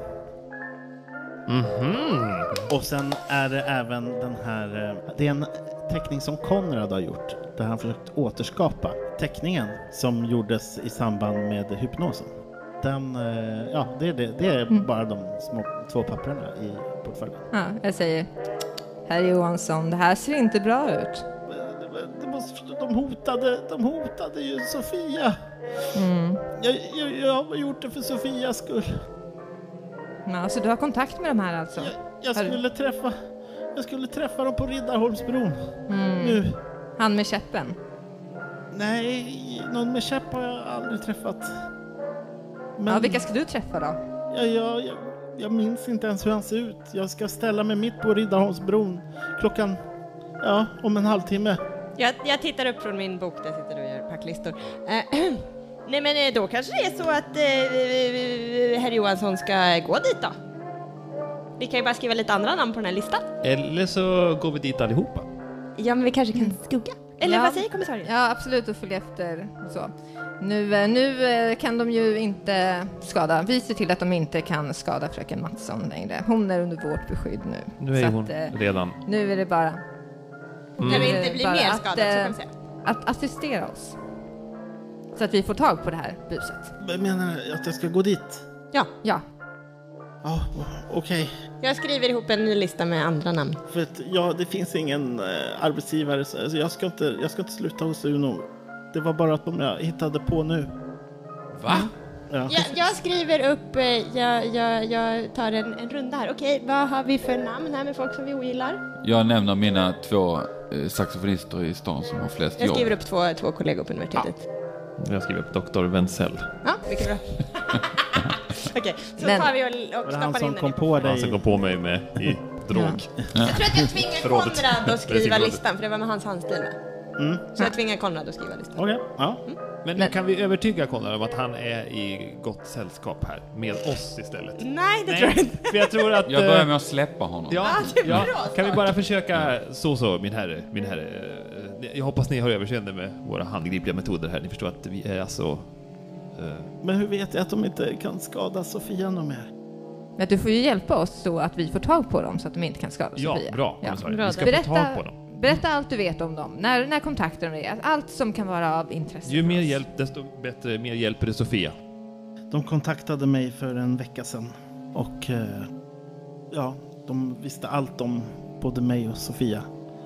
Mhm. Och sen är det även den här, eh, det är en teckning som Konrad har gjort där han försökt återskapa teckningen som gjordes i samband med hypnosen. Den, eh, ja, det är, det, det är Mm. bara de små två papperna i portföljen. Ja, jag säger, herr Johansson, det här ser inte bra ut. De, måste, de, hotade, de hotade ju Sofia. Mm. Jag, jag, jag har gjort det för Sofias skull. Ja, så du har kontakt med de här alltså? Jag, jag, Har du- skulle träffa, jag skulle träffa dem på Riddarholmsbron. Mm. Nu. Han med käppen? Nej, någon med käpp har jag aldrig träffat. Men Ja, vilka ska du träffa då? jag, jag, jag, jag minns inte ens hur han ser ut. Jag ska ställa mig mitt på Riddarholmsbron klockan, ja, om en halvtimme. Jag, jag tittar upp från min bok där jag sitter och gör packlistor. Eh, nej men eh, då kanske det är så att eh, herr Johansson ska gå dit då. Vi kan ju bara skriva lite andra namn på den här listan. Eller så går vi dit allihopa. Ja men vi kanske kan skugga. Eller Ja. vad säger kommissarien? Ja, absolut, och följa efter och så. Nu, eh, nu eh, kan de ju inte skada. Vi ser till att de inte kan skada fröken Mattsson längre. Hon är under vårt beskydd nu. Nu är Så hon att, eh, redan... Nu är det bara Mm. När nu vi är inte det blir bara mer att, skadade så eh, kan vi säga. att assistera oss. Så att vi får tag på det här buset. Jag menar att jag ska gå dit? Ja, Ja, Ja, okej. jag skriver ihop en ny lista med andra namn. För att ja, det finns ingen eh, arbetsgivare så alltså, jag, ska inte, jag ska inte sluta hos Uno. Det var bara att de jag hittade på nu. Va? Ja. Jag, jag skriver upp, eh, jag, jag, jag tar en, en runda här. Okej, vad har vi för namn här med folk som vi ogillar? Jag nämner mina två eh, saxofonister i stan som har flest Jag jobb. skriver upp två, två kollegor på universitetet. Jag skriver upp doktor Wenzel. Ja, mycket bra. Okej, så Men- tar vi och, och Var det han stoppar som in kom den. på Han dig? som kom på mig med i drog. Jag tror att jag tvingar Förrådet. Konrad att skriva Förrådet. listan, för det var med hans handstil. Va? Mm. Så jag tvingar Konrad att skriva listan. Okej, ja. Men, Men- kan vi övertyga Konrad om att han är i gott sällskap här med oss istället? Nej, det tror jag inte. för jag tror att... Jag börjar eh, med att släppa honom. Ja, det är ja. bra Kan vi start. bara försöka... Så, så, min herre, min herre. eh, Jag hoppas ni har överseende med våra handgripliga metoder här. Ni förstår att vi är alltså... eh, Men hur vet jag att de inte kan skada Sofia något mer? men du får ju hjälpa oss så att vi får tag på dem så att de inte kan skada Ja, Sofia. bra. Ja. kommissarie. Bra. Vi ska Berätta- få tag på dem. Berätta allt du vet om dem. När, när kontaktar de dig? Allt som kan vara av intresse. Ju för mer oss. hjälp, desto bättre. Mer hjälper det Sofia. De kontaktade mig för en vecka sedan. Och eh, ja, de visste allt om både mig och Sofia.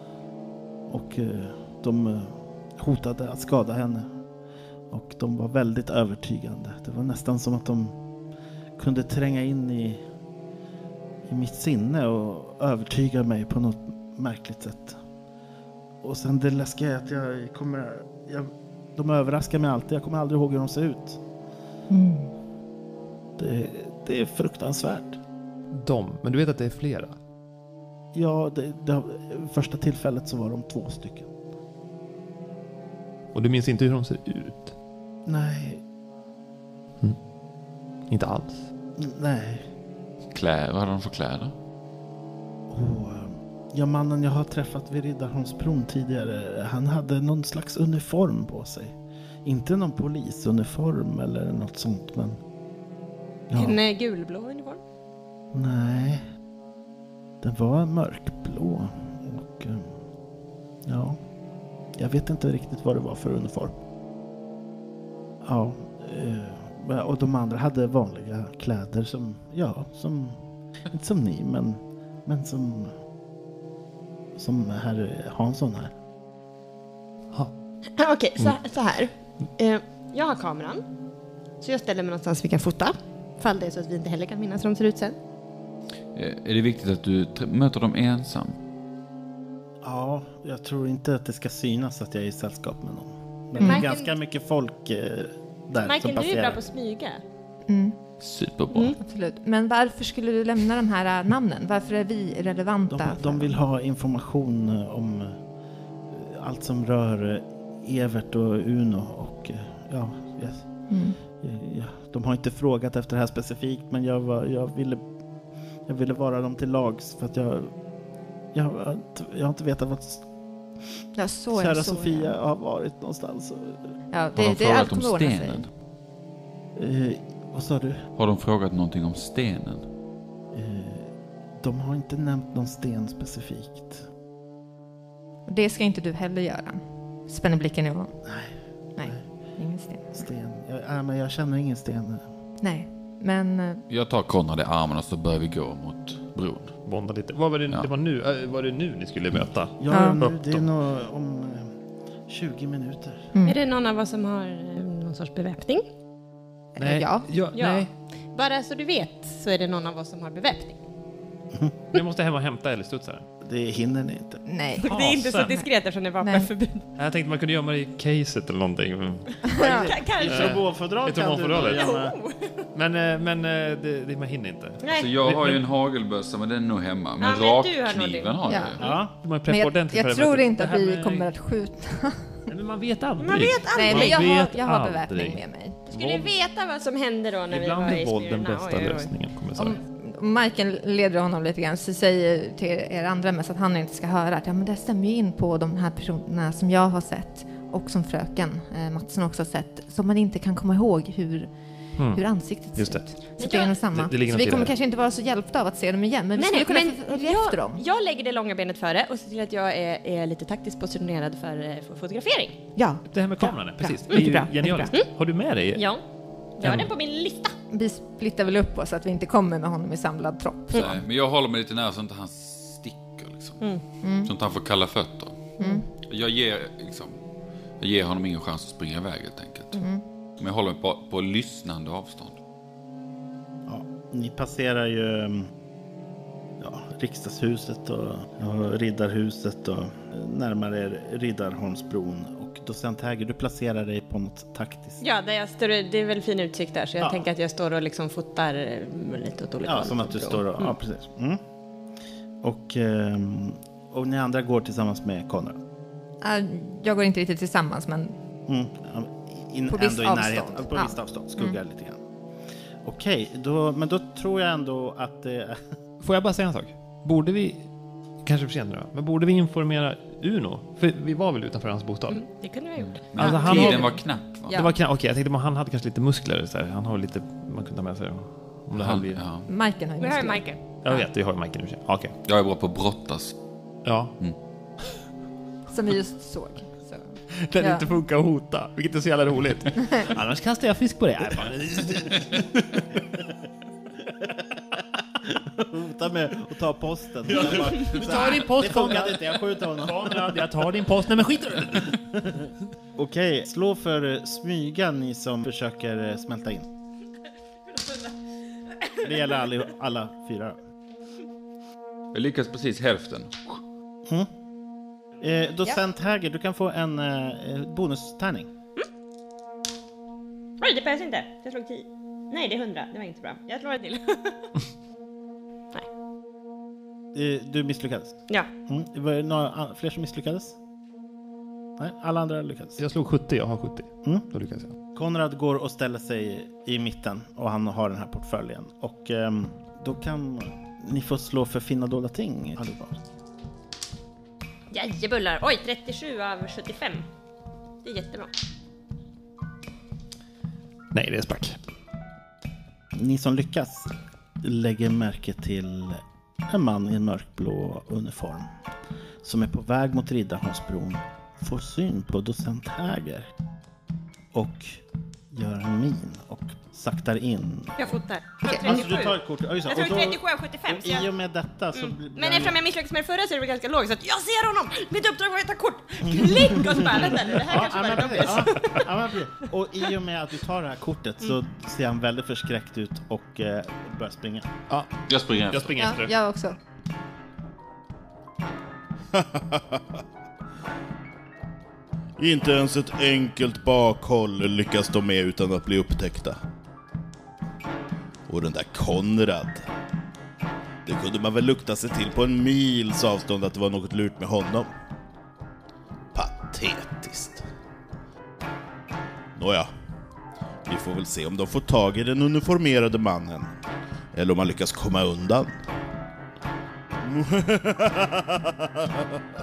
Och eh, de eh, hotade att skada henne. Och de var väldigt övertygande. Det var nästan som att de kunde tränga in i, i mitt sinne och övertyga mig på något märkligt sätt. Och sen det läskiga är att jag kommer... Jag, de överraskar mig alltid. Jag kommer aldrig ihåg hur de ser ut. Mm. Det, det är fruktansvärt. De, men du vet att det är flera. Ja, det, det, första tillfället så var de två stycken. Och du minns inte hur de ser ut? Nej, Inte alls. nej. Kläder, vad hade de för kläder? Och, ja, mannen jag har träffat vid Riddarholmsbron tidigare, han hade någon slags uniform på sig. Inte någon polisuniform eller något sånt, men... Ja, En eh, gulblå uniform. nej. Den var mörkblå. Och, eh, ja, jag vet inte riktigt vad det var för uniform. Ja, eh, och de andra hade vanliga kläder som, ja, som, inte som ni, men, men som, som herr Hansson här. Okej, så, så här. Eh, jag har kameran. Så jag ställer mig någonstans vi kan fota. Fall det är så att vi inte heller kan minnas hur de ser ut sen. Eh, Är det viktigt att du tr- möter dem ensam? Ja, jag tror inte att det ska synas att jag är i sällskap med någon. Men Mm. det är Majken- ganska mycket folk eh, där som Majken, du är passerar. bra på att smyga. Mm, Superbra. Mm. absolut. Men varför skulle du lämna de här äh, namnen? Varför är vi relevanta? De, för de vill dem? ha information eh, om eh, allt som rör eh, Evert och Uno. Och eh, ja, yes. Mm. ja, ja, de har inte frågat efter det här specifikt, men jag, var, jag, ville, jag ville vara dem till lags för att jag, jag, har inte- jag har inte vetat vart Ja, så är kära det, så Sofia är har varit någonstans. Ja, Har det, de det är allt frågat om kommer ordna sig. stenen? Eh, vad sa du? Har de frågat någonting om stenen? Eh, de har inte nämnt någon sten specifikt. Och det ska inte du heller göra. Spänner blicken i honom. Nej, Nej, ingen sten. sten. Jag, äh, men jag känner ingen sten. Nej, men äh, Jag tar Konrad i armen och så börjar vi gå mot bron. Bonda lite. Vad var det, Ja. det var nu? äh, Var det nu ni skulle möta? Ja, Ja. nu, det är nog om eh, tjugo minuter. mm. Är det någon av oss som har eh, någon sorts beväpning? Nej. Ja. ja, Ja. Nej. Bara så du vet så är det någon av oss som har beväpning. Jag måste hem och hämta älgstudsaren. Det hinner ni inte. Nej. Det är inte så Fasen. diskret eftersom det är Nej. vapenförbud. Jag tänkte man kunde gömma det i caset eller någonting. Men, Ka- Kanske. Isogonfodral kan du Isogonfodralet. gärna... men, eh, men eh, det, det, man hinner inte. Nej. Så jag har ju Men- en hagelbössa, men den är nog hemma. Men Ja, men du har nog rakkniven det. har jag Ja. ju. Ja, Man Men preppar jag, ordentligt jag för det tror mötet. inte Det att här vi med- kommer att skjuta. Nej, men man vet aldrig. Man vet Nej, aldrig. men jag har, vet jag har aldrig. beväpning med mig. Du skulle veta vad som hände då när Ibland vi var i är våld den Smyrna. bästa Oj, oj, oj. lösningen, kommer jag säga. Om, Majken leder honom lite grann, så säger till er andra med så att han inte ska höra att ja, men det stämmer ju in på de här personerna som jag har sett och som fröken eh, Mattsson också har sett, som man inte kan komma ihåg hur, mm. hur ansiktet Just ser det. ut. Så det är nog samma. Det, det så vi kommer kanske inte vara så hjälpta av att se dem igen, men vi nej, skulle nej, kunna följa efter dem. Jag lägger det långa benet före och ser till att jag är, är lite taktiskt positionerad för, för fotografering. Ja. Det här med kameran, ja. Precis. Bra. Det är ju bra. genialiskt. Mm. Har du med dig? Ja. Jag har den på min lista. Vi splittar väl upp oss så att vi inte kommer med honom i samlad tropp. Mm. Men jag håller mig lite nära så att inte han sticker. Liksom. Mm. Mm. Så att han får kalla fötter. Mm. Jag, ger, liksom, jag ger honom ingen chans att springa iväg helt enkelt. Mm. Men jag håller mig på, på lyssnande avstånd. Ja, ni passerar ju ja, riksdagshuset och ja, Riddarhuset och närmare er Riddarholmsbron. Docent Häger, du placerar dig på något taktiskt. Ja, där jag står, det är väl fin utsikt där, så jag ja. tänker att jag står och liksom fotar lite åt olika Ja, håll. som att du står och, mm. ja precis. Mm. Och, och ni andra går tillsammans med Konrad? Uh, jag går inte riktigt tillsammans, men mm. In, på visst avstånd. Närheten, på ja. visst avstånd, skuggar mm. lite grann. Okej, då, men då tror jag ändå att det... Får jag bara säga en sak? Borde vi, kanske för sent nu då, men borde vi informera Uno? För vi var väl utanför hans bostad? Mm, det kunde vi ha gjort. Men alltså, han tiden har... var knapp, va? Ja. Det var knapp, okej, okay, jag tänkte att han hade kanske lite muskler så här. Han har lite, man kunde ta med sig om det han, blir... Ja. Majken har ju muskler. Vi har ju Majken. Jag vet, vi har ju Majken nu. Okej. Okay. Jag är bra på att brottas. Ja. Mm. Som vi just såg. Så. Den ja. inte funkar att hota, vilket är så jävla roligt. Annars kastar jag fisk på det. Hota med att ta posten. Ja. Bara, du tar din post, det funkar inte, jag skjuter honom. Konrad, jag tar din post. Nej, men skit du. Okej, slå för smyga ni som försöker smälta in. Det gäller alla, alla fyra. Jag lyckas precis hälften. Mm. Eh, docent ja. Häger, du kan få en eh, bonustärning. Mm. Oj, det behövs inte. Jag slog tio. Nej, det är hundra. Det var inte bra. Jag slår en till. Nej. Eh, du misslyckades? Ja. Mm. Var det några fler som misslyckades? Nej, alla andra lyckades. Jag slog sjuttio, jag har sjuttio. Mm. Då lyckades jag. Konrad går och ställer sig i mitten och han har den här portföljen. Och eh, då kan ni få slå för finna dolda ting allihopa. Jajebullar. Oj, trettiosju av sjuttiofem. Det är jättebra. Nej, det är sprack. Ni som lyckas lägger märke till en man i en mörkblå uniform som är på väg mot Riddarholmsbron, får syn på docent Häger och gör en min och saktar in. Jag fotar. Okay. Alltså, du tar ett kort. Ja, jag tror trettiosju av sjuttiofem. Och i och med detta så... Mm. Men eftersom jag misslyckades med det förra så är det ganska lågt. Så att jag ser honom! Mitt uppdrag var att ta kort! Klick och spärra den! Det här ja, kanske ja, var det ja, ja, ja, och i och med att du tar det här kortet så mm. ser han väldigt förskräckt ut och eh, börjar springa. Ja, jag springer efter. Jag springer efter. Ja, jag också. Inte ens ett enkelt bakhåll lyckas de med utan att bli upptäckta. Och den där Konrad, det kunde man väl lukta sig till på en mils avstånd att det var något lurt med honom. Patetiskt. Nåja, vi får väl se om de får tag i den uniformerade mannen. Eller om man lyckas komma undan.